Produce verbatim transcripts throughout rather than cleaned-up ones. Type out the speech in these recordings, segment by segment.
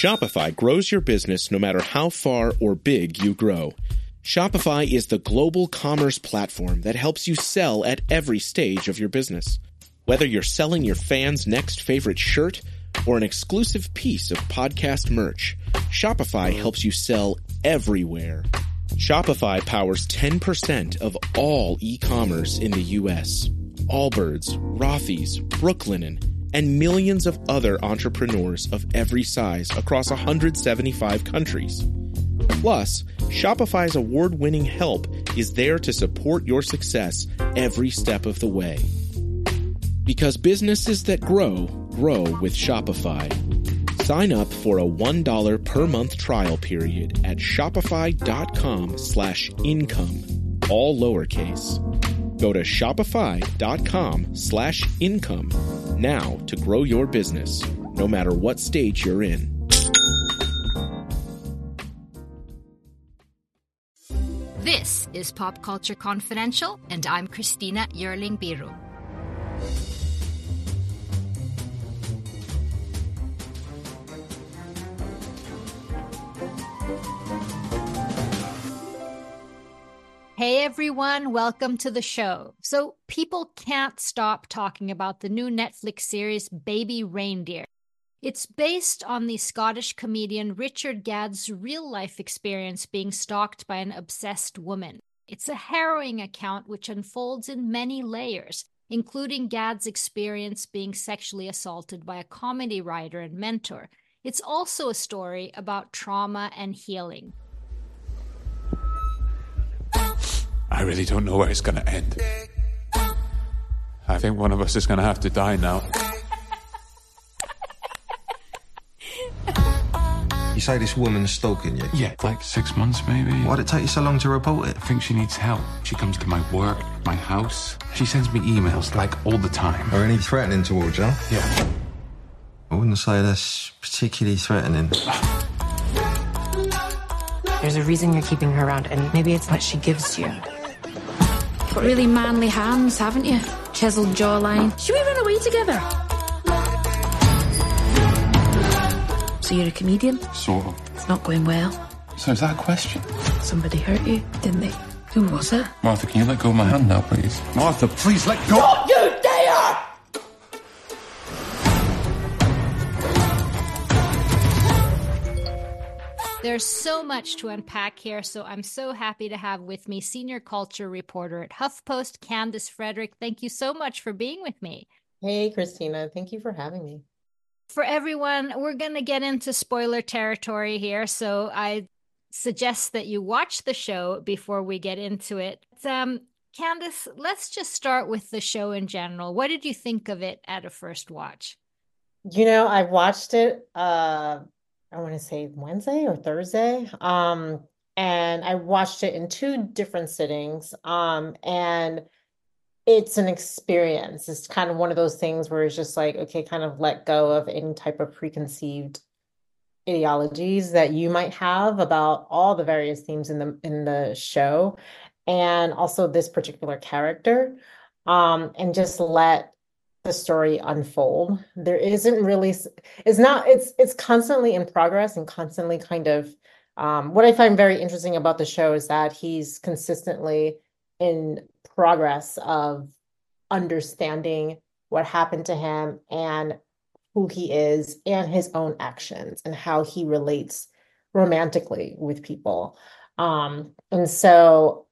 Shopify grows your business no matter how far or big you grow. Shopify is the global commerce platform that helps you sell at every stage of your business. Whether you're selling your fans' next favorite shirt or an exclusive piece of podcast merch, Shopify helps you sell everywhere. Shopify powers ten percent of all e-commerce in the U S. Allbirds, Rothy's, Brooklinen, and millions of other entrepreneurs of every size across one hundred seventy-five countries. Plus, Shopify's award-winning help is there to support your success every step of the way. Because businesses that grow, grow with Shopify. Sign up for a one dollar per month trial period at shopify.com slash income, all lowercase. Go to shopify.com slash income now to grow your business, no matter what stage you're in. This is Pop Culture Confidential, and I'm Christina Yerling Biro. Hey everyone, welcome to the show. So people can't stop talking about the new Netflix series Baby Reindeer. It's based on the Scottish comedian Richard Gadd's real-life experience being stalked by an obsessed woman. It's a harrowing account which unfolds in many layers, including Gadd's experience being sexually assaulted by a comedy writer and mentor. It's also a story about trauma and healing. I really don't know where it's going to end. I think one of us is going to have to die now. You say this woman's stalking you? Yeah, like six months maybe. Why'd it take you so long to report it? I think she needs help. She comes to my work, my house. She sends me emails like all the time. Are any threatening towards you? Yeah. I wouldn't say that's particularly threatening. There's a reason you're keeping her around, and maybe it's what she gives you. You've got really manly hands, haven't you? Chiseled jawline. Should we run away together? So you're a comedian? Sort of. It's not going well. So is that a question? Somebody hurt you, didn't they? Who was it? Martha, can you let go of my hand now, please? Martha, please let go! Don't you dare! There's so much to unpack here, so I'm so happy to have with me senior culture reporter at HuffPost, Candice Frederick. Thank you so much for being with me. Hey, Christina. Thank you for having me. For everyone, we're going to get into spoiler territory here, so I suggest that you watch the show before we get into it. Um, Candice, let's just start with the show in general. What did you think of it at a first watch? You know, I watched it, uh, I want to say Wednesday or Thursday, um, and I watched it in two different sittings, um, and it's an experience. It's kind of one of those things where it's just like, okay, kind of let go of any type of preconceived ideologies that you might have about all the various themes in the in the show, and also this particular character, um, and just let the story unfold. There isn't really, it's not, it's it's constantly in progress and constantly kind of, um, what I find very interesting about the show is that he's consistently in progress of understanding what happened to him and who he is and his own actions and how he relates romantically with people. Um, and so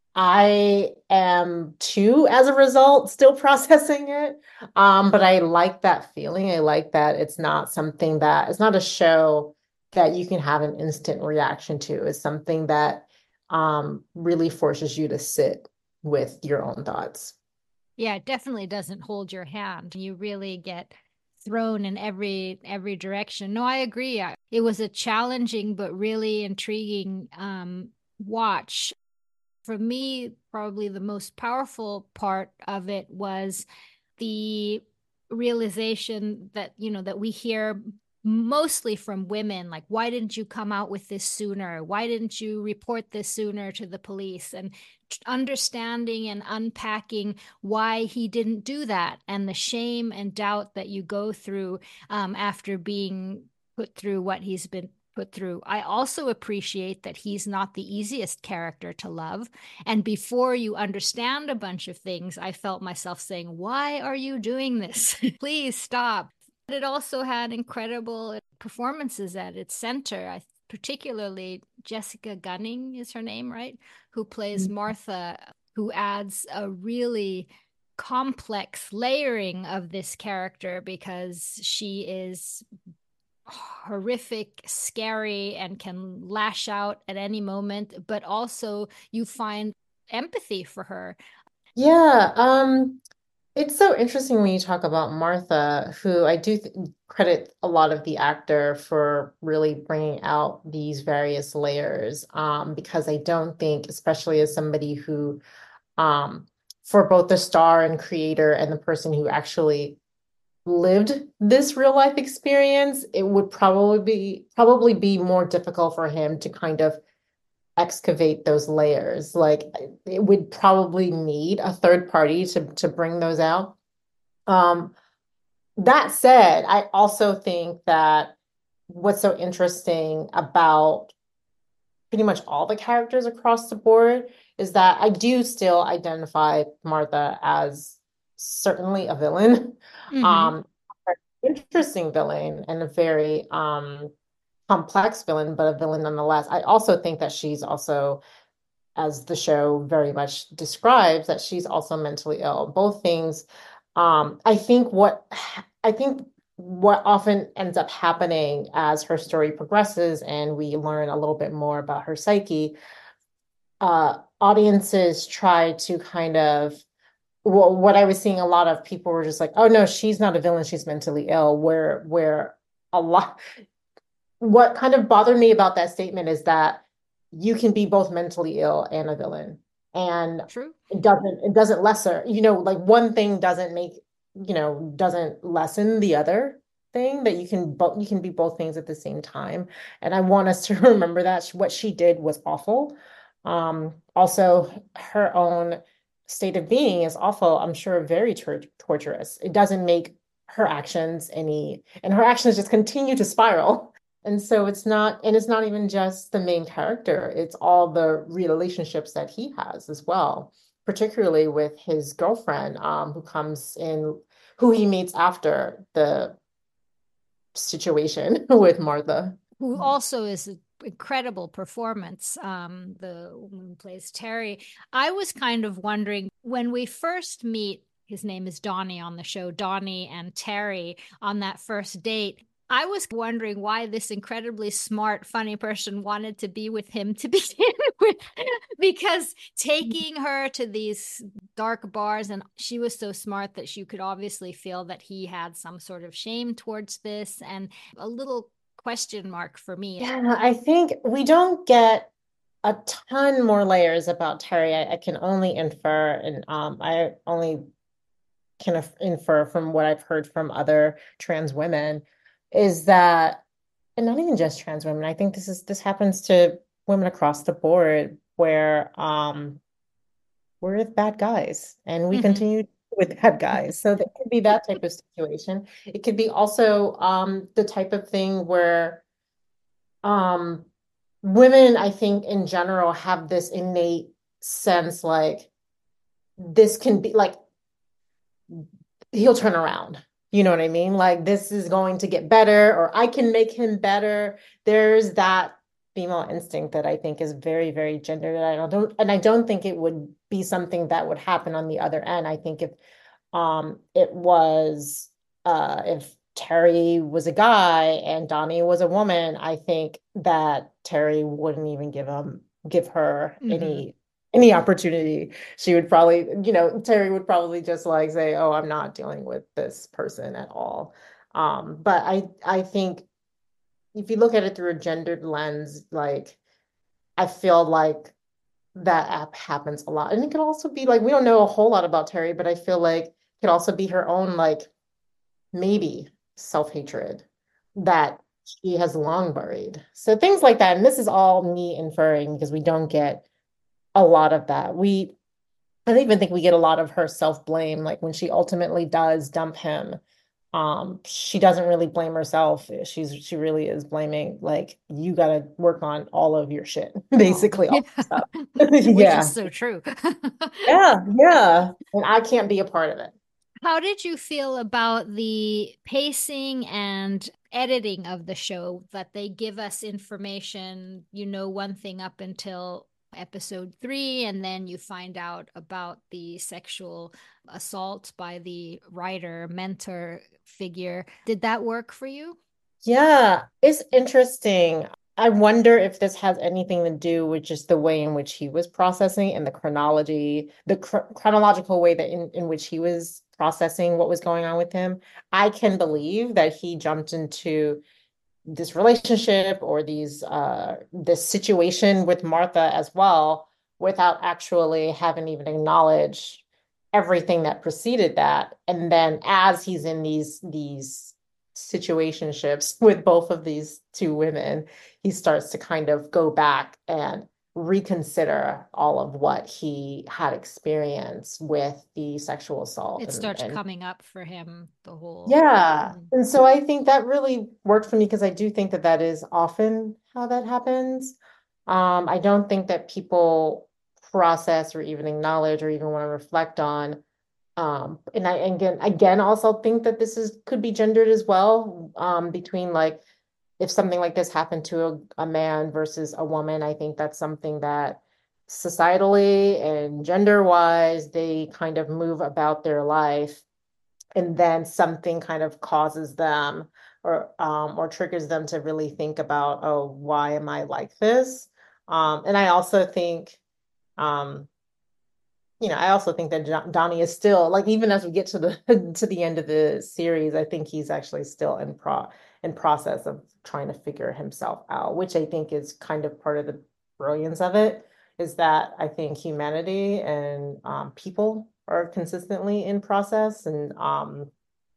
I am too, as a result, still processing it. Um, but I like that feeling. I like that it's not something that, it's not a show that you can have an instant reaction to. It's something that um, really forces you to sit with your own thoughts. Yeah, it definitely doesn't hold your hand. You really get thrown in every every direction. No, I agree. It was a challenging but really intriguing um, watch. For me, probably the most powerful part of it was the realization that, you know, that we hear mostly from women, like, why didn't you come out with this sooner? Why didn't you report this sooner to the police? And understanding and unpacking why he didn't do that and the shame and doubt that you go through um, after being put through what he's been put through. I also appreciate that he's not the easiest character to love. And before you understand a bunch of things, I felt myself saying, why are you doing this? Please stop. But it also had incredible performances at its center. I particularly Jessica Gunning is her name, right? Who plays Martha, who adds a really complex layering of this character because she is horrific, scary, and can lash out at any moment, but also you find empathy for her. Yeah, um, it's so interesting when you talk about Martha, who I do th credit a lot of the actor for really bringing out these various layers, um, because I don't think, especially as somebody who, um, for both the star and creator and the person who actually lived this real life experience, it would probably be probably be more difficult for him to kind of excavate those layers. Like it would probably need a third party to to bring those out. Um, that said, I also think that what's so interesting about pretty much all the characters across the board is that I do still identify Martha as certainly a villain. Mm-hmm. Um, an interesting villain and a very um complex villain, but a villain nonetheless. I also think that she's also, as the show very much describes, that she's also mentally ill. Both things. Um, I think what I think what often ends up happening as her story progresses and we learn a little bit more about her psyche, uh, audiences try to kind of, well, what I was seeing, a lot of people were just like, oh no, she's not a villain, she's mentally ill, where where a lot what kind of bothered me about that statement is that you can be both mentally ill and a villain. And True. it doesn't it doesn't lesser, you know, like one thing doesn't make, you know, doesn't lessen the other thing, that you can both you can be both things at the same time. And I want us to remember that what she did was awful. Um, also, her own state of being is awful, I'm sure very tor torturous. It doesn't make her actions any, and her actions just continue to spiral. And so it's not, and it's not even just the main character, it's all the relationships that he has as well, particularly with his girlfriend, um, who comes in, who he meets after the situation with Martha. Who also is an incredible performance, um, the woman who plays Terry. I was kind of wondering, when we first meet, his name is Donnie on the show, Donnie and Terry on that first date, I was wondering why this incredibly smart, funny person wanted to be with him to begin with, because taking her to these dark bars, and she was so smart that you could obviously feel that he had some sort of shame towards this, and a little question mark for me. Yeah, I think we don't get a ton more layers about Terry. I, I can only infer, and um, I only can infer from what I've heard from other trans women, is that, and not even just trans women, I think this is this happens to women across the board, where um we're with bad guys and we mm-hmm. continue with bad guys. So there could be that type of situation. It could be also um the type of thing where um women, I think in general, have this innate sense like this can be like he'll turn around. You know what I mean? Like this is going to get better, or I can make him better. There's that female instinct that I think is very, very gendered. And I don't, and I don't think it would be something that would happen on the other end. I think if um, it was, uh, if Terry was a guy and Donnie was a woman, I think that Terry wouldn't even give him, give her mm-hmm. any. any opportunity. She would probably, you know, Terry would probably just like say, oh, I'm not dealing with this person at all. Um, but I, I think if you look at it through a gendered lens, like, I feel like that app happens a lot. And it could also be like, we don't know a whole lot about Terry, but I feel like it could also be her own, like, maybe self-hatred that she has long buried. So things like that. And this is all me inferring because we don't get a lot of that. We, I don't even think we get a lot of her self-blame, like when she ultimately does dump him. Um, she doesn't really blame herself. She's she really is blaming, like, you got to work on all of your shit, basically, all the stuff. Which Yeah. is so true. Yeah, yeah. And I can't be a part of it. How did you feel about the pacing and editing of the show, that they give us information, you know, one thing up until episode three, and then you find out about the sexual assault by the writer, mentor figure. Did that work for you? Yeah, it's interesting. I wonder if this has anything to do with just the way in which he was processing and the chronology, the chro chronological way that in, in which he was processing what was going on with him. I can believe that he jumped into this relationship or these uh this situation with Martha as well without actually having even acknowledged everything that preceded that. And then as he's in these these situationships with both of these two women, he starts to kind of go back and reconsider all of what he had experienced with the sexual assault. It and, starts and coming up for him, the whole. yeah. Mhm. And so I think that really worked for me because I do think that that is often how that happens. Um, I don't think that people process or even acknowledge or even want to reflect on. Um, and I again, again, also think that this is could be gendered as well, um, between like if something like this happened to a, a man versus a woman. I think that's something that societally and gender wise, they kind of move about their life and then something kind of causes them or um, or triggers them to really think about, oh, why am I like this? Um, and I also think, um, you know, I also think that Jo- Donnie is still like, even as we get to the to the end of the series, I think he's actually still in pro in process of trying to figure himself out, which I think is kind of part of the brilliance of it, is that I think humanity and um, people are consistently in process, and um,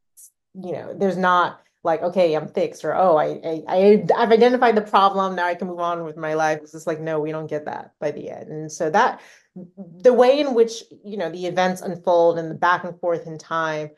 you know, there's not like, okay, I'm fixed, or oh, I, I, I I've identified the problem, now I can move on with my life. It's just like, no, we don't get that by the end. And so that the way in which, you know, the events unfold and the back and forth in time,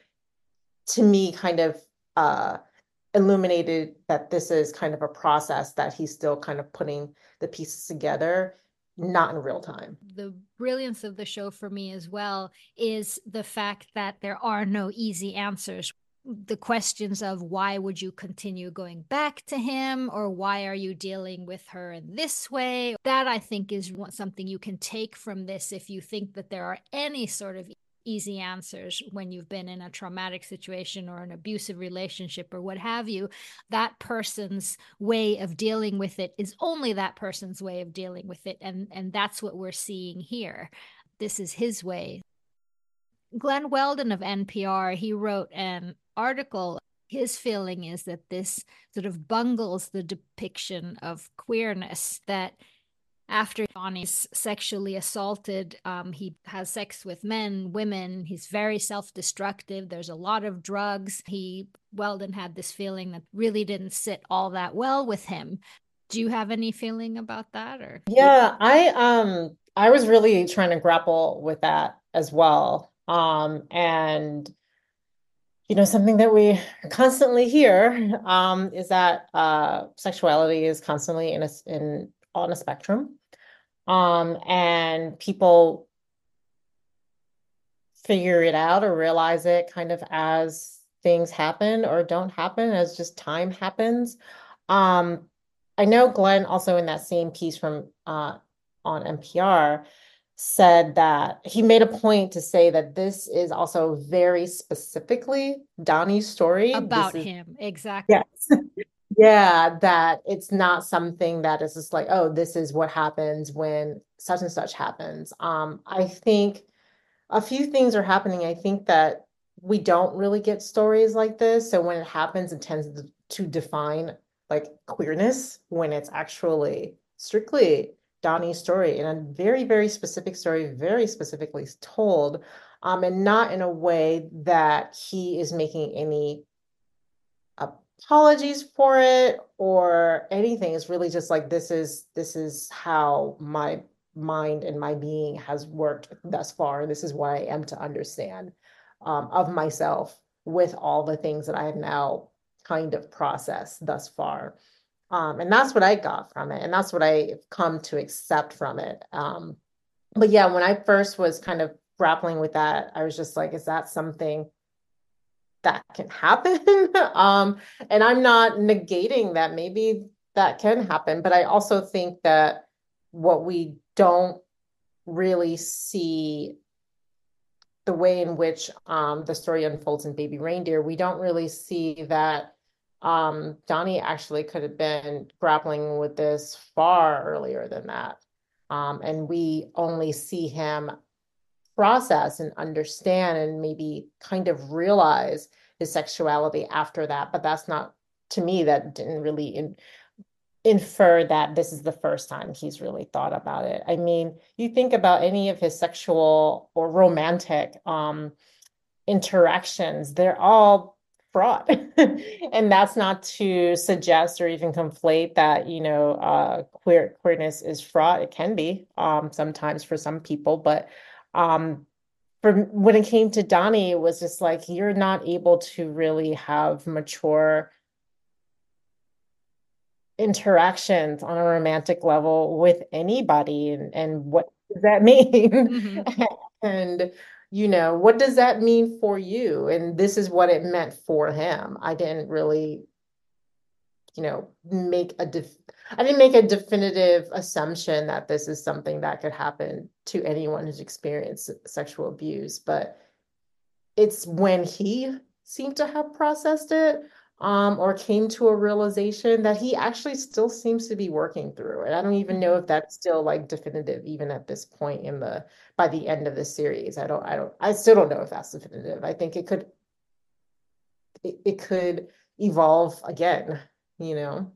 to me, kind of uh illuminated that this is kind of a process that he's still kind of putting the pieces together, not in real time. The brilliance of the show for me as well is the fact that there are no easy answers. The questions of why would you continue going back to him, or why are you dealing with her in this way, that I think is something you can take from this. If you think that there are any sort of easy answers when you've been in a traumatic situation or an abusive relationship or what have you, that person's way of dealing with it is only that person's way of dealing with it, and and that's what we're seeing here. This is his way. Glenn Weldon of N P R, he wrote an article. His feeling is that this sort of bungles the depiction of queerness, that after Donnie's sexually assaulted, um, he has sex with men, women. He's very self-destructive. There's a lot of drugs. He, Weldon had this feeling that really didn't sit all that well with him. Do you have any feeling about that? Or Yeah, I um I was really trying to grapple with that as well. Um, and you know, something that we constantly hear um is that uh sexuality is constantly in a in on a spectrum. Um, and people figure it out or realize it kind of as things happen or don't happen, as just time happens. Um, I know Glenn also in that same piece from uh, on N P R said that he made a point to say that this is also very specifically Donnie's story. about This is, him, exactly. yes. Yeah, that it's not something that is just like, oh, this is what happens when such and such happens. Um, I think a few things are happening. I think that we don't really get stories like this. So when it happens, it tends to, to define like queerness when it's actually strictly Donnie's story, and a very, very specific story, very specifically told, um, and not in a way that he is making any apologies for it or anything. It's really just like, this is this is how my mind and my being has worked thus far. This is what I am to understand um, of myself with all the things that I have now kind of processed thus far. Um, and that's what I got from it. And that's what I've come to accept from it. Um, but yeah, when I first was kind of grappling with that, I was just like, is that something that can happen? um, and I'm not negating that maybe that can happen, but I also think that what we don't really see, the way in which um, the story unfolds in Baby Reindeer, we don't really see that um, Donnie actually could have been grappling with this far earlier than that. Um, and we only see him process and understand and maybe kind of realize his sexuality after that. But that's not, to me, that didn't really in, infer that this is the first time he's really thought about it. I mean, you think about any of his sexual or romantic um, interactions, they're all fraught. And that's not to suggest or even conflate that, you know, uh, queer queerness is fraught. It can be um, sometimes for some people, but um, for when it came to Donnie, it was just like, you're not able to really have mature interactions on a romantic level with anybody. And, and what does that mean? Mm-hmm. And, you know, what does that mean for you? And this is what it meant for him. I didn't really, you know, make a def I didn't make a definitive assumption that this is something that could happen to anyone who's experienced sexual abuse, but it's when he seemed to have processed it um, or came to a realization that he actually still seems to be working through it. I don't even know if that's still like definitive, even at this point in the, by the end of the series. I don't, I don't, I still don't know if that's definitive. I think it could, it, it could evolve again, you know?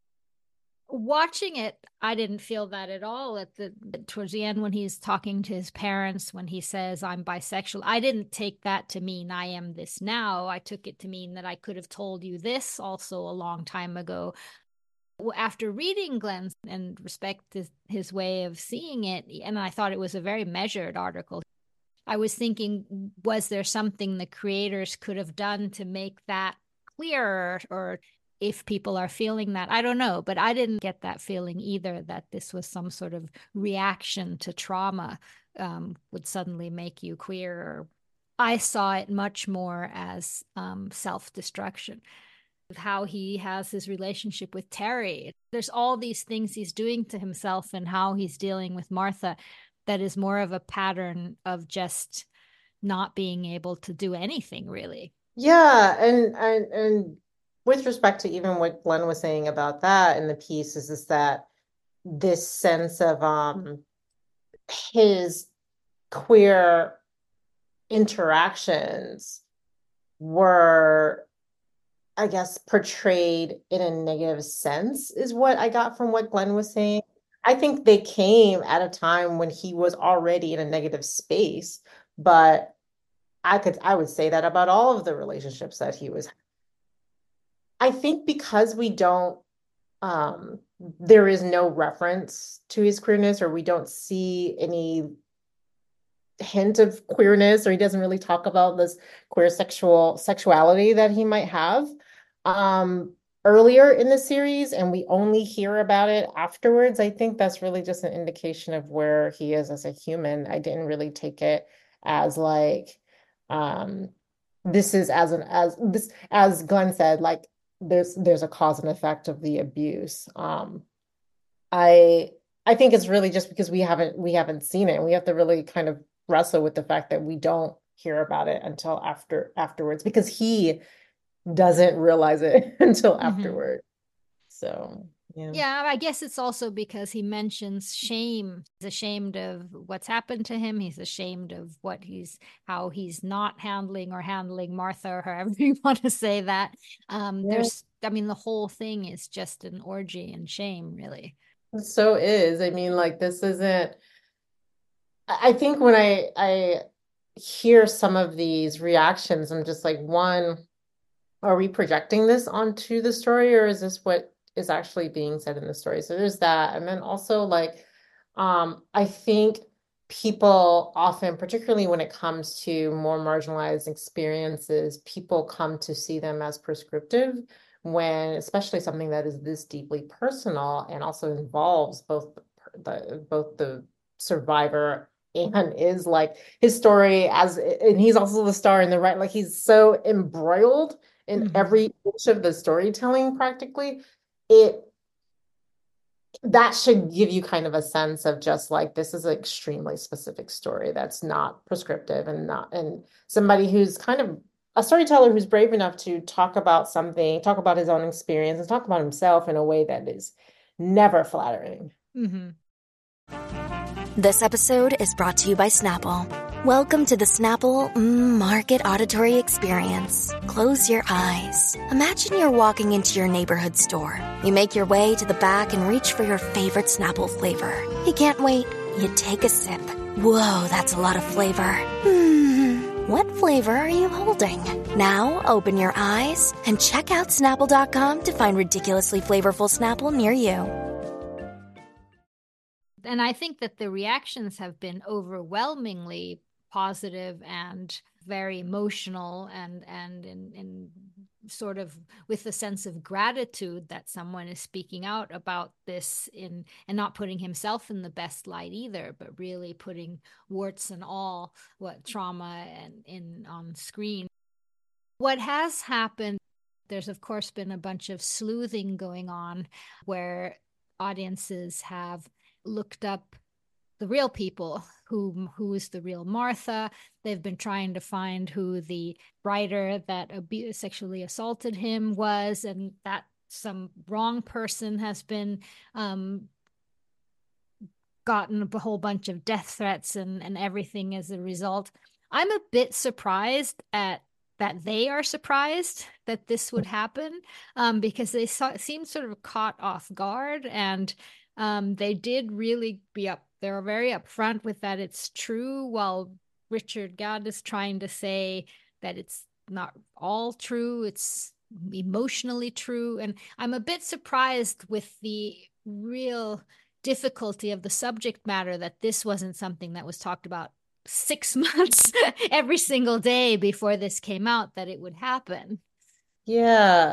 Watching it, I didn't feel that at all at the towards the end when he's talking to his parents, when he says I'm bisexual. I didn't take that to mean I am this now. I took it to mean that I could have told you this also a long time ago. After reading Glenn's and respect his, his way of seeing it, and I thought it was a very measured article, I was thinking, was there something the creators could have done to make that clearer, or if people are feeling that? I don't know, but I didn't get that feeling either, that this was some sort of reaction to trauma um, would suddenly make you queer. I saw it much more as um, self-destruction. How he has his relationship with Terry. There's all these things he's doing to himself and how he's dealing with Martha that is more of a pattern of just not being able to do anything, really. Yeah, and and and with respect to even what Glenn was saying about that in the piece is, is that this sense of um his queer interactions were, I guess, portrayed in a negative sense is what I got from what Glenn was saying. I think they came at a time when he was already in a negative space, but I could I would say that about all of the relationships that he was. I think because we don't, um, there is no reference to his queerness, or we don't see any hint of queerness, or he doesn't really talk about this queer sexual sexuality that he might have um, earlier in the series, and we only hear about it afterwards. I think that's really just an indication of where he is as a human. I didn't really take it as like, um, this is as an as this as Glenn said, like there's there's a cause and effect of the abuse. Um, I I think it's really just because we haven't we haven't seen it. We have to really kind of wrestle with the fact that we don't hear about it until after afterwards, because he doesn't realize it until mm-hmm. afterward. So yeah. Yeah, I guess it's also because he mentions shame. He's ashamed of what's happened to him. He's ashamed of what he's, how he's not handling or handling Martha, or however you want to say that. Um, yeah. There's, I mean, the whole thing is just an orgy in shame, really. It so is. I mean, like, this isn't, I think when I, I hear some of these reactions, I'm just like, one, are we projecting this onto the story, or is this what is actually being said in the story? So there's that. And then also, like, um, I think people often, particularly when it comes to more marginalized experiences, people come to see them as prescriptive when, especially something that is this deeply personal and also involves both the both the survivor and is like his story as, and he's also the star in the right, like he's so embroiled in Mhm. every inch of the storytelling practically. It that should give you kind of a sense of just like this is an extremely specific story that's not prescriptive and not, and somebody who's kind of a storyteller who's brave enough to talk about something, talk about his own experience and talk about himself in a way that is never flattering. Mhm. This episode is brought to you by Snapple. Welcome to the Snapple mm, Market Auditory Experience. Close your eyes. Imagine you're walking into your neighborhood store. You make your way to the back and reach for your favorite Snapple flavor. You can't wait. You take a sip. Whoa, that's a lot of flavor. Hmm, what flavor are you holding? Now open your eyes and check out Snapple dot com to find ridiculously flavorful Snapple near you. And I think that the reactions have been overwhelmingly positive and very emotional, and and in, in sort of with a sense of gratitude that someone is speaking out about this in and not putting himself in the best light either, but really putting warts and all what trauma and in on screen. What has happened, there's of course been a bunch of sleuthing going on where audiences have looked up the real people, who who is the real Martha. They've been trying to find who the writer that abu- sexually assaulted him was, and that some wrong person has been um, gotten a whole bunch of death threats and, and everything as a result. I'm a bit surprised at that they are surprised that this would happen, um, because they saw, seemed sort of caught off guard, and um, they did really be up. They were very upfront with that it's true, while Richard Gadd is trying to say that it's not all true. It's emotionally true. And I'm a bit surprised with the real difficulty of the subject matter that this wasn't something that was talked about six months every single day before this came out, that it would happen. Yeah.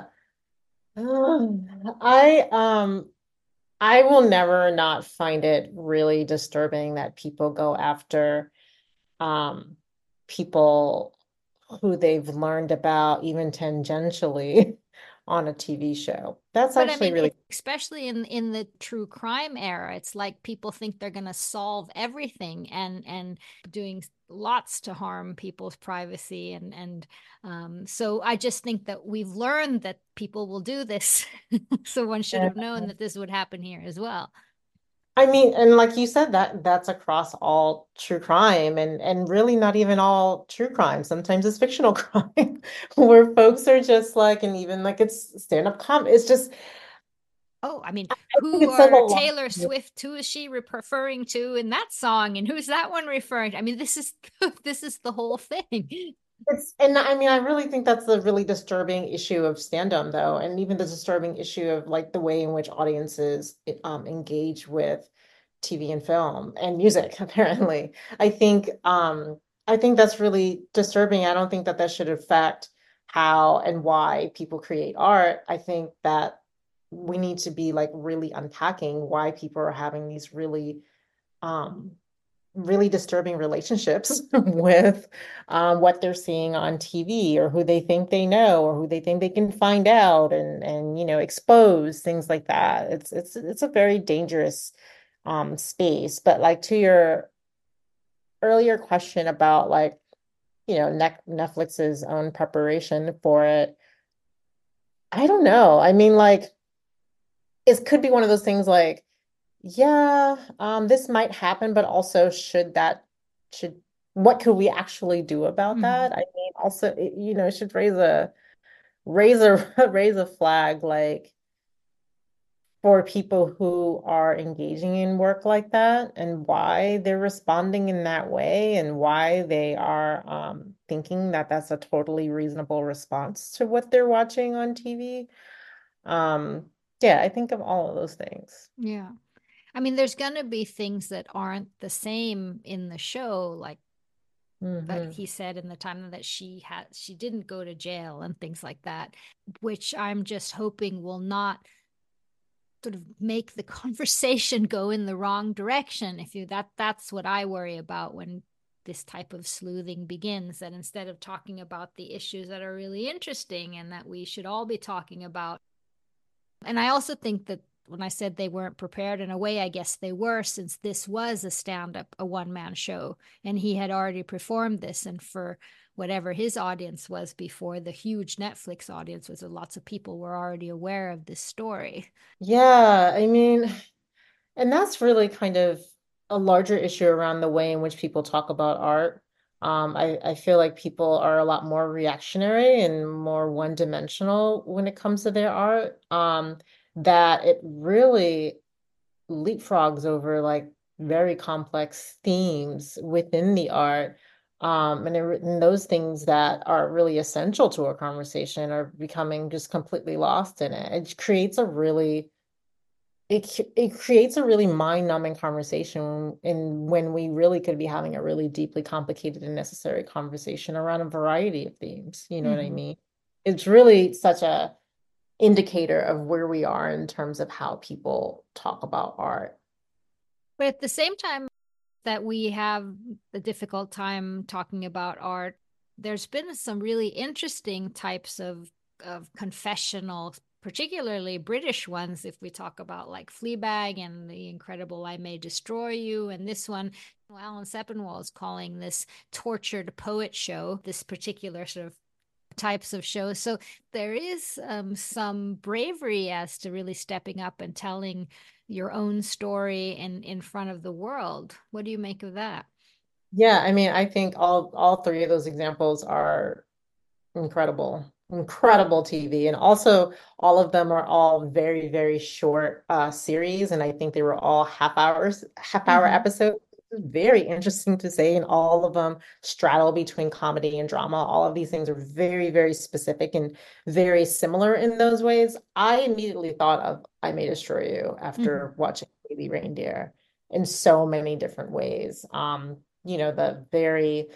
Um, I um I will never not find it really disturbing that people go after um people who they've learned about even tangentially on a T V show. That's But I actually mean, really, especially in in the true crime era, it's like people think they're going to solve everything, and and doing lots to harm people's privacy, and and um, so I just think that we've learned that people will do this. So one should have known that this would happen here as well. I mean, and like you said, that that's across all true crime and and really not even all true crime. Sometimes it's fictional crime where folks are just like, and even like it's stand-up comedy. It's just, Oh, I mean, I think who it says a are lot. Taylor Swift? Who is she referring to in that song? And who's that one referring to? I mean, this is this is the whole thing. It's, and I mean, I really think that's the really disturbing issue of stand-up, though, and even the disturbing issue of like the way in which audiences um, engage with T V and film and music, apparently. I think um, I think that's really disturbing. I don't think that that should affect how and why people create art. I think that we need to be like really unpacking why people are having these really um really disturbing relationships with um, what they're seeing on T V or who they think they know or who they think they can find out and and you know expose things like that. It's it's it's a very dangerous um, space. But like to your earlier question about like you know ne Netflix's own preparation for it, I don't know. I mean, like it could be one of those things like yeah, um, this might happen, but also should that should what could we actually do about Mhm. that? I mean, also, it, you know, it should raise a raise a raise a flag like for people who are engaging in work like that and why they're responding in that way and why they are um, thinking that that's a totally reasonable response to what they're watching on T V. Um, yeah, I think of all of those things. Yeah. I mean, there's going to be things that aren't the same in the show, like Mm-hmm. that he said in the time that she had she didn't go to jail and things like that, which I'm just hoping will not sort of make the conversation go in the wrong direction. If you that that's what I worry about when this type of sleuthing begins, that instead of talking about the issues that are really interesting and that we should all be talking about. And I also think that when I said they weren't prepared, in a way, I guess they were, since this was a stand-up, a one-man show, and he had already performed this. And for whatever his audience was before, the huge Netflix audience was, lots of people were already aware of this story. Yeah, I mean, and that's really kind of a larger issue around the way in which people talk about art. Um, I, I feel like people are a lot more reactionary and more one-dimensional when it comes to their art. Um, that it really leapfrogs over like very complex themes within the art. Um, and, it, and those things that are really essential to a conversation are becoming just completely lost in it. It creates a really it it creates a really mind-numbing conversation, and when we really could be having a really deeply complicated and necessary conversation around a variety of themes. You know mm-hmm. what I mean? It's really such a indicator of where we are in terms of how people talk about art. But at the same time that we have a difficult time talking about art, there's been some really interesting types of, of confessional, particularly British ones, if we talk about like Fleabag and The Incredible I May Destroy You. And this one, Alan Sepinwall is calling this tortured poet show, this particular sort of types of shows. So there is um, some bravery as to really stepping up and telling your own story in, in front of the world. What do you make of that? Yeah, I mean, I think all all three of those examples are incredible, incredible T V. And also all of them are all very, very short uh, series. And I think they were all half hours, half hour mm-hmm. episodes. Very interesting to say, and all of them straddle between comedy and drama. All of these things are very, very specific and very similar in those ways. I immediately thought of I May Destroy You after mm-hmm. watching Baby Reindeer in so many different ways. Um, you know, the very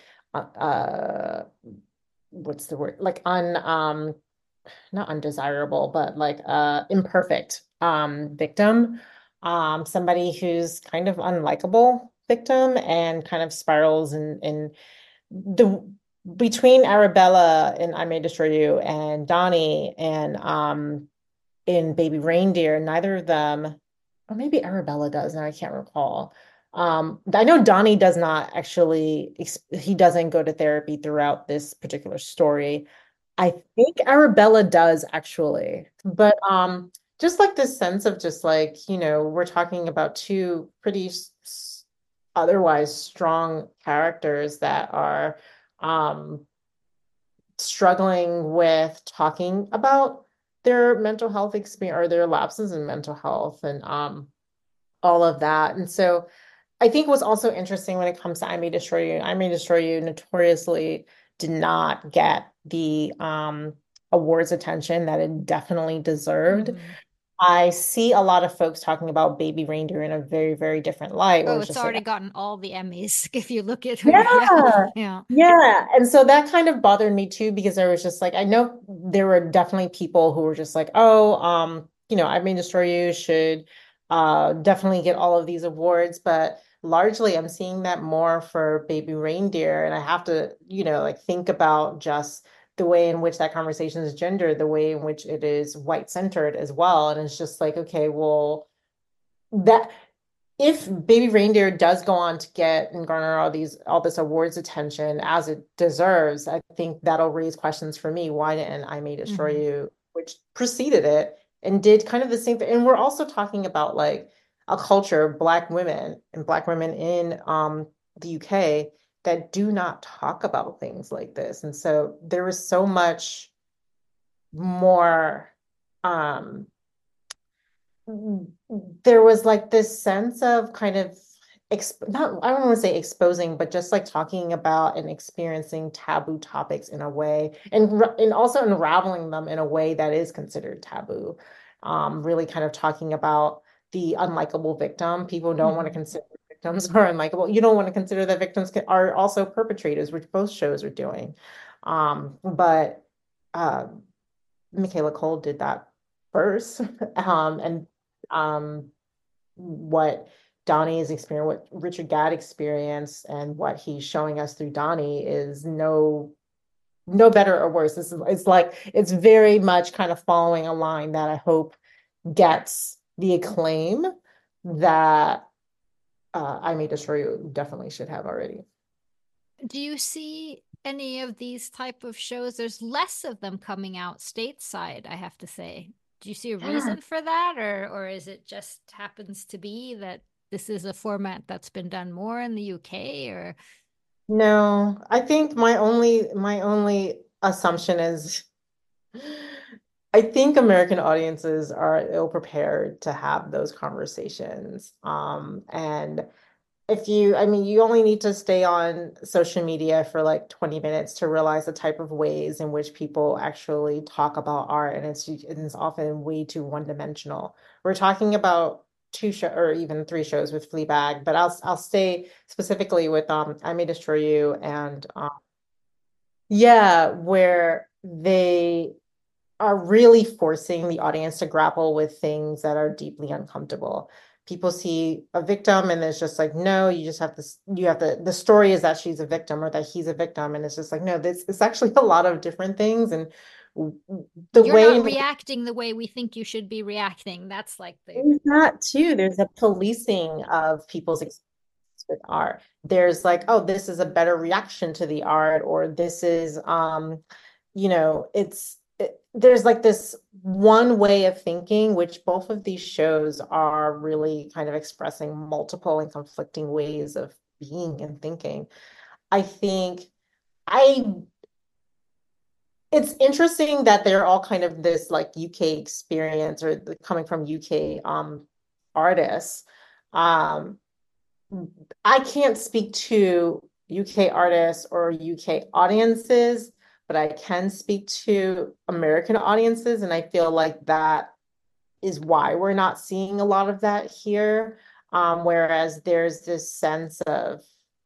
uh what's the word? Like un um not undesirable, but like uh imperfect um victim. Um, somebody who's kind of unlikable victim and kind of spirals and in, in the between Arabella in I May Destroy You and Donnie and um in Baby Reindeer, neither of them, or maybe Arabella does, and I can't recall. Um, I know Donnie does not actually, he doesn't go to therapy throughout this particular story. I think Arabella does actually, but um just like this sense of just like, you know, we're talking about two pretty otherwise strong characters that are um, struggling with talking about their mental health experience or their lapses in mental health and um, all of that. And so I think what's also interesting when it comes to I May Destroy You, I May Destroy You notoriously did not get the um, awards attention that it definitely deserved. Mm-hmm. I see a lot of folks talking about Baby Reindeer in a very, very different light. Oh, it's, it's already like, gotten all the Emmys if you look at it. Yeah, yeah. Yeah. And so that kind of bothered me too, because I was just like, I know there were definitely people who were just like, oh, um, you know, I May Destroy You should uh, definitely get all of these awards. But largely I'm seeing that more for Baby Reindeer. And I have to, you know, like think about just the way in which that conversation is gendered, the way in which it is white centered as well. And it's just like, okay, well, that if Baby Reindeer does go on to get and garner all these, all this awards attention as it deserves, I think that'll raise questions for me. Why didn't I May Destroy mm-hmm. You, which preceded it and did kind of the same thing. And we're also talking about like a culture of Black women and Black women in um, the U K that do not talk about things like this. And so there was so much more, um, there was like this sense of kind of, exp- not, I don't want to say exposing, but just like talking about and experiencing taboo topics in a way, and, and also unraveling them in a way that is considered taboo. Um, really kind of talking about the unlikable victim. People don't mm-hmm. want to consider victims are unlikable. You don't want to consider that victims can, are also perpetrators, which both shows are doing. Um, but uh, Michaela Coel did that first. um, and um, what Donnie's experience, what Richard Gadd experienced, and what he's showing us through Donnie is no no better or worse. This is, it's like, it's very much kind of following a line that I hope gets the acclaim that uh, I May Destroy You definitely should have already. Do you see any of these type of shows? There's less of them coming out stateside, I have to say. Do you see a reason yeah. for that? Or, or is it just happens to be that this is a format that's been done more in the U K? Or no, I think my only my only assumption is I think American audiences are ill prepared to have those conversations. Um, and if you, I mean, you only need to stay on social media for like twenty minutes to realize the type of ways in which people actually talk about art, and it's it's often way too one-dimensional. We're talking about two show or even three shows with Fleabag, but I'll I'll stay specifically with um I May Destroy You and um yeah, where they are really forcing the audience to grapple with things that are deeply uncomfortable. People see a victim and it's just like, no, you just have to, you have to, the story is that she's a victim or that he's a victim. And it's just like, no, this it's actually a lot of different things. And the You're way not reacting the way we think you should be reacting. That's like the there's that too. There's a policing of people's experience with art. There's like, oh, this is a better reaction to the art, or this is um, you know, it's it, there's like this one way of thinking, which both of these shows are really kind of expressing multiple and conflicting ways of being and thinking. I think I it's interesting that they're all kind of this like U K experience, or the, coming from U K um, artists. Um, I can't speak to U K artists or U K audiences, but I can speak to American audiences, and I feel like that is why we're not seeing a lot of that here. Um, whereas there's this sense of,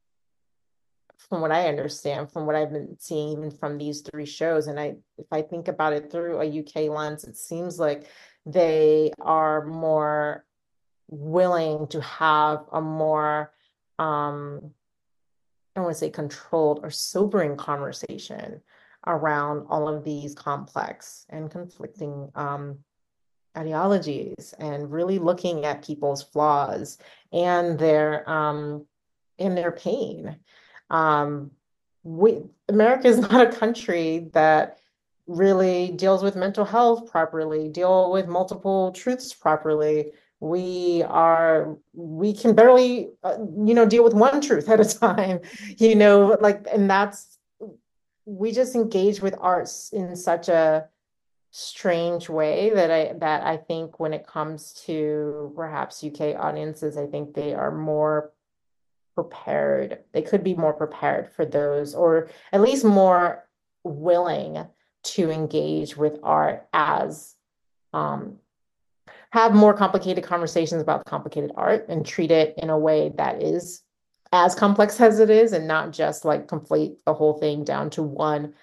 from what I understand, from what I've been seeing even from these three shows, and I, if I think about it through a U K lens, it seems like they are more willing to have a more, um, I don't want to say controlled or sobering conversation around all of these complex and conflicting um, ideologies, and really looking at people's flaws and their um, and their pain. Um, we America is not a country that really deals with mental health properly, deal with multiple truths properly. We are, we can barely, uh, you know, deal with one truth at a time, you know, like, and that's, we just engage with arts in such a strange way that I, that I think when it comes to perhaps U K audiences, I think they are more prepared. They could be more prepared for those, or at least more willing to engage with art as, um, have more complicated conversations about complicated art and treat it in a way that is as complex as it is, and not just like conflate the whole thing down to one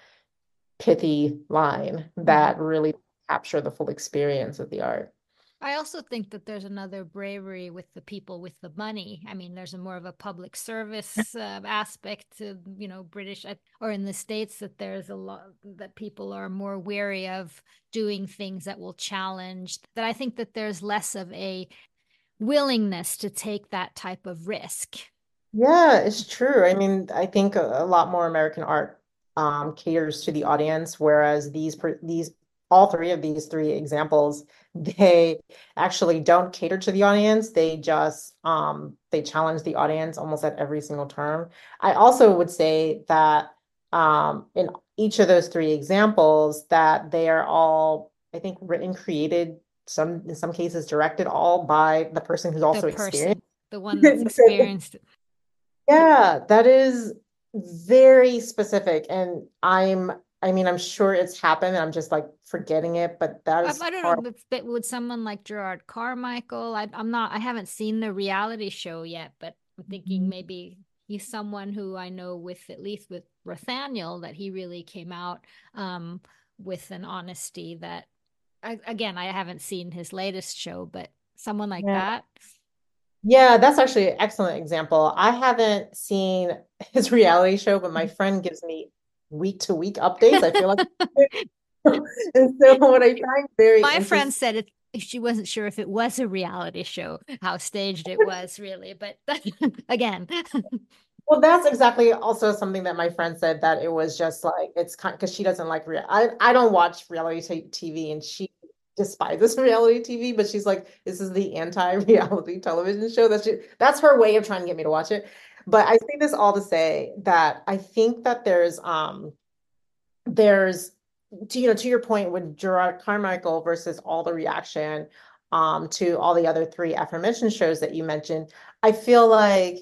pithy line that really capture the full experience of the art. I also think that there's another bravery with the people with the money. I mean, there's a more of a public service uh, aspect to, you know, British or in the States, that there's a lot that people are more wary of doing things that will challenge, that I think that there's less of a willingness to take that type of risk. Yeah, it's true. I mean, I think a, a lot more American art um, caters to the audience, whereas these these all three of these three examples, they actually don't cater to the audience. They just um, they challenge the audience almost at every single term. I also would say that um, in each of those three examples, that they are all, I think, written, created, some in some cases directed, all by the person who's also the person, experienced. The one that's experienced. Yeah, that is very specific. And I'm I mean, I'm sure it's happened. I'm just like forgetting it, but that I, is I don't horrible. know, but, but would someone like Gerard Carmichael? I, I'm not. I haven't seen the reality show yet, but I'm thinking maybe he's someone who I know with at least with Rothaniel that he really came out um, with an honesty that. I, again, I haven't seen his latest show, but someone like Yeah. that. Yeah, that's actually an excellent example. I haven't seen his reality show, but my friend gives me week to week updates. I feel like, and so what I find very My friend interesting. said it. She wasn't sure if it was a reality show, how staged it was, really. But again, Well, that's exactly also something that my friend said that it was just like it's kind because she doesn't like real. I I don't watch reality t TV, and she despises reality T V, but she's like, this is the anti-reality television show. That's she, that's her way of trying to get me to watch it. But I say this all to say that I think that there's um there's to, you know, to your point with Gerard Carmichael versus all the reaction um to all the other three aforementioned shows that you mentioned. I feel like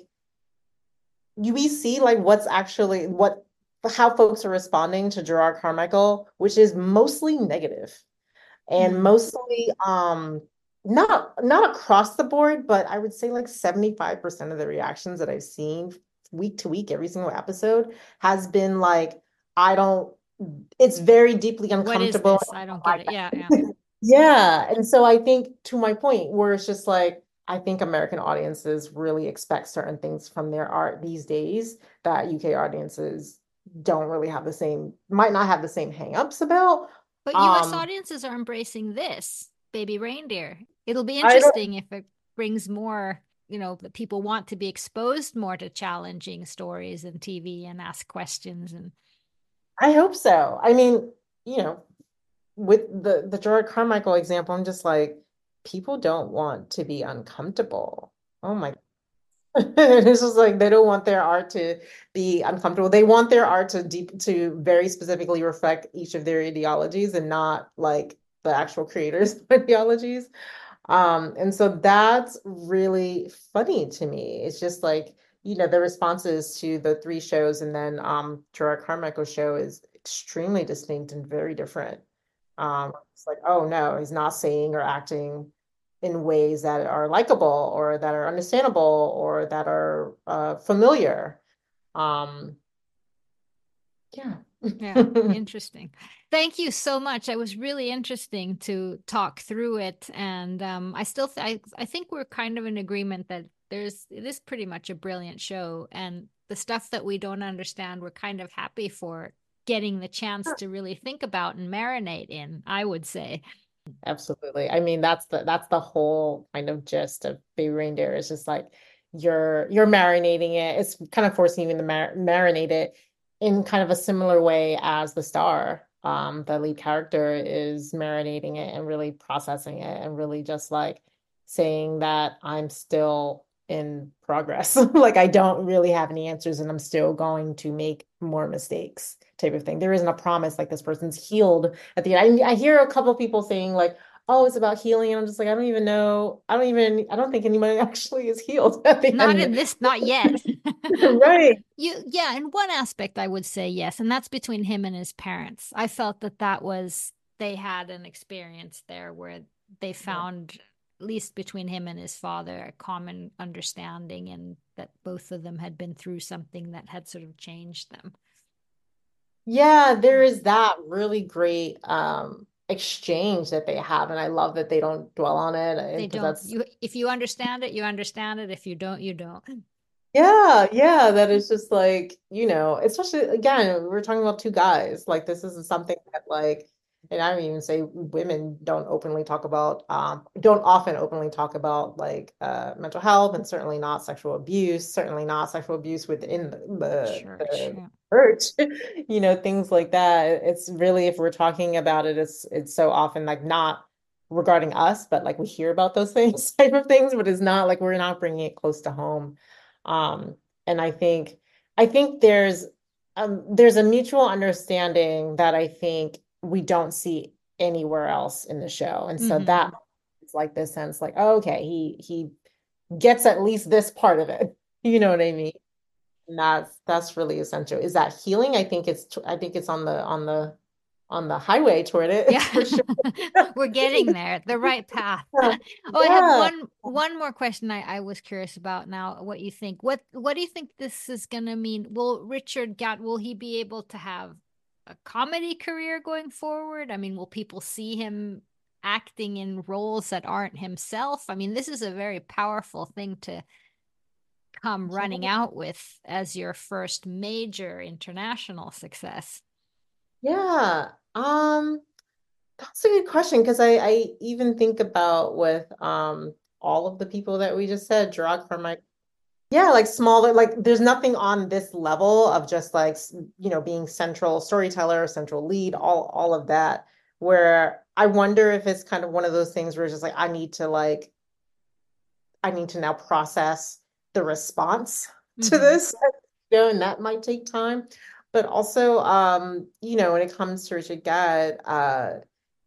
you we see like what's actually what how folks are responding to Gerard Carmichael, which is mostly negative and mm, mostly um not not across the board, but I would say like seventy-five percent of the reactions that I've seen week to week, every single episode has been like, I don't, it's very deeply what is uncomfortable. this? I don't get Like, it. Yeah, yeah. yeah. And so I think to my point, where it's just like, I think American audiences really expect certain things from their art these days that U K audiences don't really have the same, might not have the same hangups about. But U S Um, audiences are embracing this baby reindeer. It'll be I don't, interesting if it brings more, you know, that people want to be exposed more to challenging stories in T V and ask questions and I hope so. I mean, you know, with the the Gerard Carmichael example, I'm just like, people don't want to be uncomfortable. Oh my. It's just like they don't want their art to be uncomfortable. They want their art to deep to very specifically reflect each of their ideologies and not like the actual creators' ideologies. Um, and so that's really funny to me. It's just like, you know, the responses to the three shows and then um Gerard Carmichael's show is extremely distinct and very different. Um, it's like, oh no, he's not saying or acting in ways that are likable or that are understandable or that are uh, familiar. Um, yeah. yeah, interesting. Thank you so much. It was really interesting to talk through it, and um, I still th I I think we're kind of in agreement that there's it is pretty much a brilliant show, and the stuff that we don't understand, we're kind of happy for getting the chance to really think about and marinate in, I would say. Absolutely. I mean, that's the that's the whole kind of gist of Baby Reindeer. It's just like you're you're marinating it. It's kind of forcing you to mar marinate it in kind of a similar way as the star. Um, the lead character is marinating it and really processing it and really just like saying that I'm still in progress. Like I don't really have any answers and I'm still going to make more mistakes type of thing. There isn't a promise like this person's healed at the end. I, I hear a couple people saying like, oh, it's about healing. And I'm just like, I don't even know. I don't even, I don't think anyone actually is healed at the Not in end. this, not yet. Right. You, yeah, in one aspect, I would say yes, and that's between him and his parents. I felt that that was they had an experience there where they found, at least between him and his father, a common understanding, and that both of them had been through something that had sort of changed them. Yeah, there is that really great um exchange that they have. And I love that they don't dwell on it They because don't. that's You, if you understand it, you understand it. If you don't, you don't. yeah, yeah, that is just like, you know, especially again, we're talking about two guys. Like this is something that like, and I don't even say women don't openly talk about, um, don't often openly talk about like uh mental health and certainly not sexual abuse, certainly not sexual abuse within the Church. the Yeah. church, you know, things like that. It's really if we're talking about it, it's it's so often like not regarding us, but like we hear about those things type of things, but it's not like we're not bringing it close to home. Um, and I think I think there's um there's a mutual understanding that I think we don't see anywhere else in the show. And so Mm-hmm. that it's like this sense like, oh, okay, he he gets at least this part of it. You know what I mean? And that's that's really essential. Is that healing? I think it's I think it's on the on the on the highway toward it Yeah. for sure. We're getting there, the right path. Yeah. Oh, I have Yeah. one one more question I, I was curious about now, what you think. What what do you think this is gonna mean? Will Richard Gatt, will he be able to have a comedy career going forward? I mean, will people see him acting in roles that aren't himself? I mean, this is a very powerful thing to come running out with as your first major international success. Yeah. Um, that's a good question because I, I even think about with um all of the people that we just said, Gerard Carmichael. Yeah, like smaller, like there's nothing on this level of just like, s- you know, being central storyteller, central lead, all all of that, where I wonder if it's kind of one of those things where it's just like I need to like I need to now process the response to Mhm. this, you know, and that might take time. But also, um, you know, when it comes to Richard Gad, uh,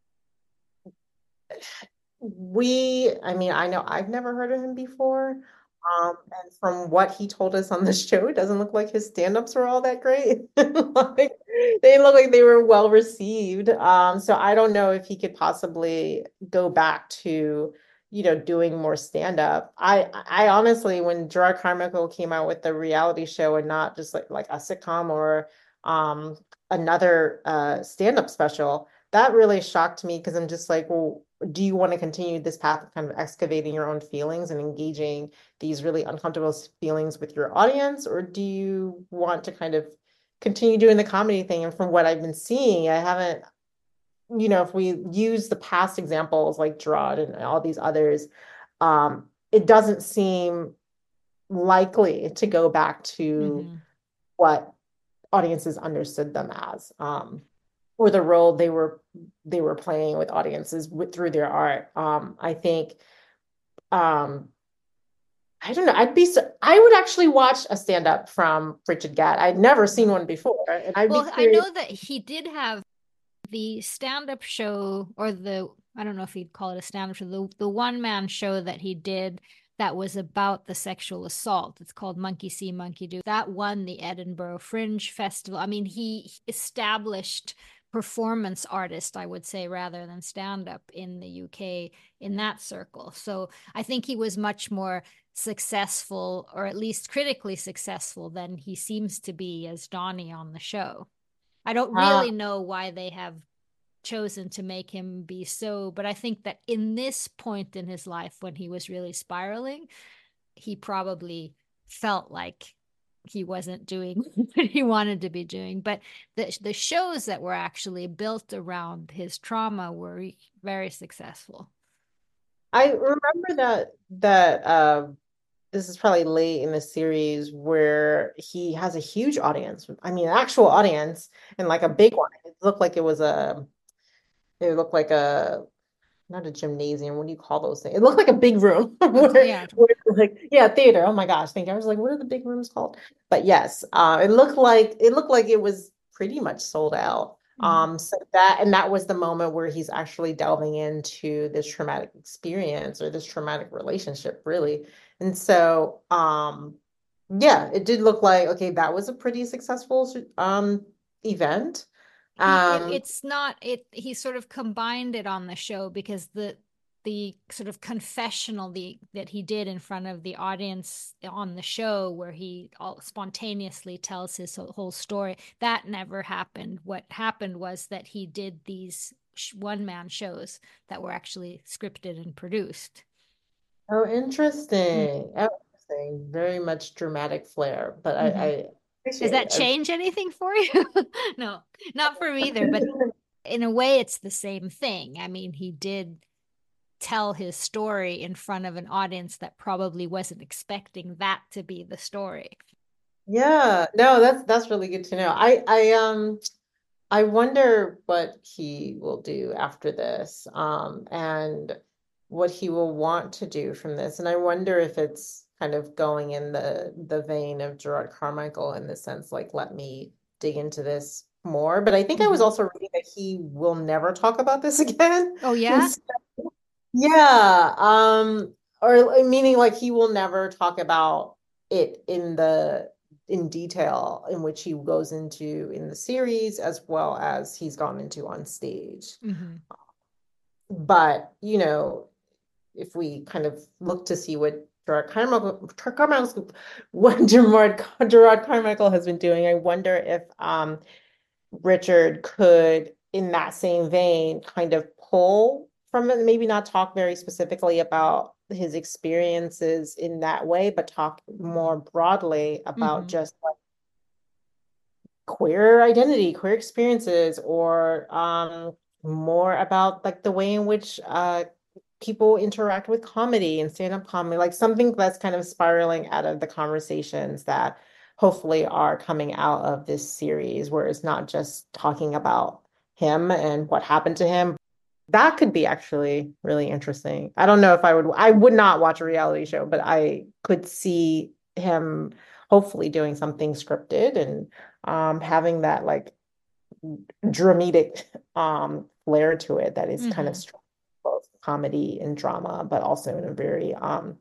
we, I mean, I know I've never heard of him before. Um, and from what he told us on the show, it doesn't look like his stand-ups were all that great. Like they look like they were well received. Um, so I don't know if he could possibly go back to, you know, doing more stand-up. I I honestly, when Gerard Carmichael came out with the reality show and not just like like a sitcom or um another uh stand-up special, that really shocked me because I'm just like, well, do you want to continue this path of kind of excavating your own feelings and engaging these really uncomfortable feelings with your audience, or do you want to kind of continue doing the comedy thing? And from what I've been seeing, I haven't, you know, if we use the past examples like Gerard and all these others, um, it doesn't seem likely to go back to Mhm. what audiences understood them as. Um, or the role they were they were playing with audiences with, through their art. Um, I think um, I don't know. I'd be so, I would actually watch a stand-up from Richard Gatt. I'd never seen Yeah. one before, and I'd be Well, I curious. know that he did have the stand-up show, or the, I don't know if you'd call it a stand-up show, the, the one-man show that he did that was about the sexual assault. It's called Monkey See, Monkey Do. That won the Edinburgh Fringe Festival. I mean, he established performance artist, I would say, rather than stand-up in the U K in that circle. So I think he was much more successful, or at least critically successful, than he seems to be as Donnie on the show. I don't Uh, really know why they have chosen to make him be so, but I think that in this point in his life when he was really spiraling, he probably felt like he wasn't doing what he wanted to be doing. But the the shows that were actually built around his trauma were very successful. I remember that that uh, this is probably late in the series where he has a huge audience. I mean, an actual audience and like a big one. It looked like it was a it looked like a not a gymnasium. What do you call those things? It looked like a big room where, Yeah. where like yeah, theater. Oh my gosh, thank you. I was like, what are the big rooms called? But yes, uh, it looked like it looked like it was pretty much sold out. Mhm. Um, so that and that was the moment where he's actually delving into this traumatic experience or this traumatic relationship, really. And so, um, yeah, it did look like okay, that was a pretty successful um event. He it, Um, it's not it he sort of combined it on the show because the the sort of confessional the that he did in front of the audience on the show, where he all spontaneously tells his whole story, that never happened. What happened was that he did these one man shows that were actually scripted and produced. Oh, Mm. interesting. Oh, interesting. Very much dramatic flair, but I, Hmm. I Does appreciate that it. change anything for you? No, not for me either, but in a way it's the same thing. I mean, he did tell his story in front of an audience that probably wasn't expecting that to be the story. Yeah, no, that's that's really good to know. I I um I wonder what he will do after this, um, and what he will want to do from this. And I wonder if it's kind of going in the the vein of Gerard Carmichael in the sense like, let me dig into this more. But I think I was Mm-hmm. also reading that he will never talk about this again. Oh, And yeah? so yeah, um, or meaning like he will never talk about it in the in detail in which he goes into in the series, as well as he's gone into on stage. Mm-hmm. But, you know, if we kind of look to see what Gerard Carmichael, Carmichael what Gerard, Gerard Carmichael has been doing, I wonder if um, Richard could, in that same vein, kind of pull from it, maybe not talk very specifically about his experiences in that way, but talk more broadly about Mm-hmm. just like queer identity, queer experiences, or um, more about like the way in which uh, people interact with comedy and stand-up comedy, like something that's kind of spiraling out of the conversations that hopefully are coming out of this series, where it's not just talking about him and what happened to him. That could be actually really interesting. I don't know if I would, I would not watch a reality show, but I could see him hopefully doing something scripted and um, having that like dramatic um, flair to it that is Mm-hmm. kind of strong, both comedy and drama, but also in a very um,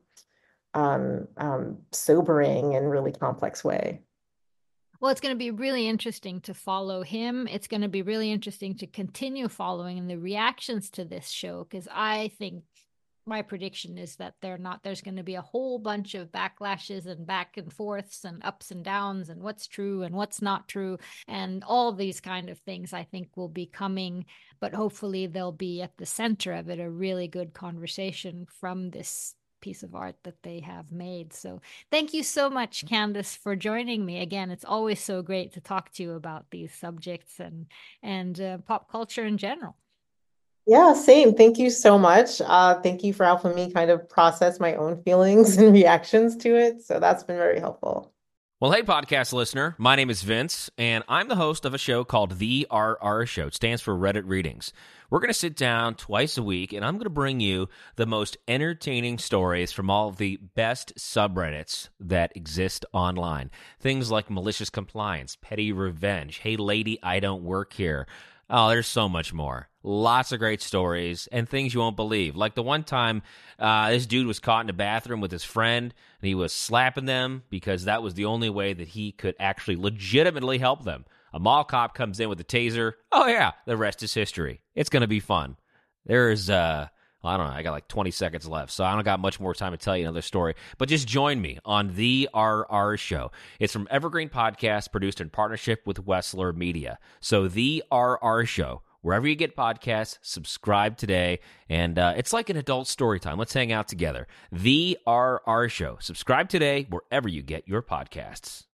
um, um, sobering and really complex way. Well, it's going to be really interesting to follow him. It's going to be really interesting to continue following the reactions to this show, because I think my prediction is that they're not, there's going to be a whole bunch of backlashes and back and forths and ups and downs and what's true and what's not true. And all these kind of things I think will be coming, but hopefully they'll be at the center of it, a really good conversation from this piece of art that they have made. So thank you so much, Candace, for joining me again. It's always so great to talk to you about these subjects and and uh, pop culture in general. Yeah, same. Thank you so much. Uh, thank you for helping me kind of process my own feelings and reactions to it. So that's been very helpful. Well, hey, podcast listener. My name is Vince, and I'm the host of a show called The R R Show. It stands for Reddit Readings. We're going to sit down twice a week, and I'm going to bring you the most entertaining stories from all of the best subreddits that exist online. Things like malicious compliance, petty revenge, hey, lady, I don't work here. Oh, there's so much more. Lots of great stories and things you won't believe. Like the one time uh, this dude was caught in a bathroom with his friend, and he was slapping them because that was the only way that he could actually legitimately help them. A mall cop comes in with a taser. Oh, yeah, the rest is history. It's going to be fun. There's, uh, well, I don't know, I got like twenty seconds left, so I don't got much more time to tell you another story. But just join me on The R R Show. It's from Evergreen Podcast, produced in partnership with Wessler Media. So The R R Show, wherever you get podcasts, subscribe today. And uh, it's like an adult story time. Let's hang out together. The R R Show. Subscribe today wherever you get your podcasts.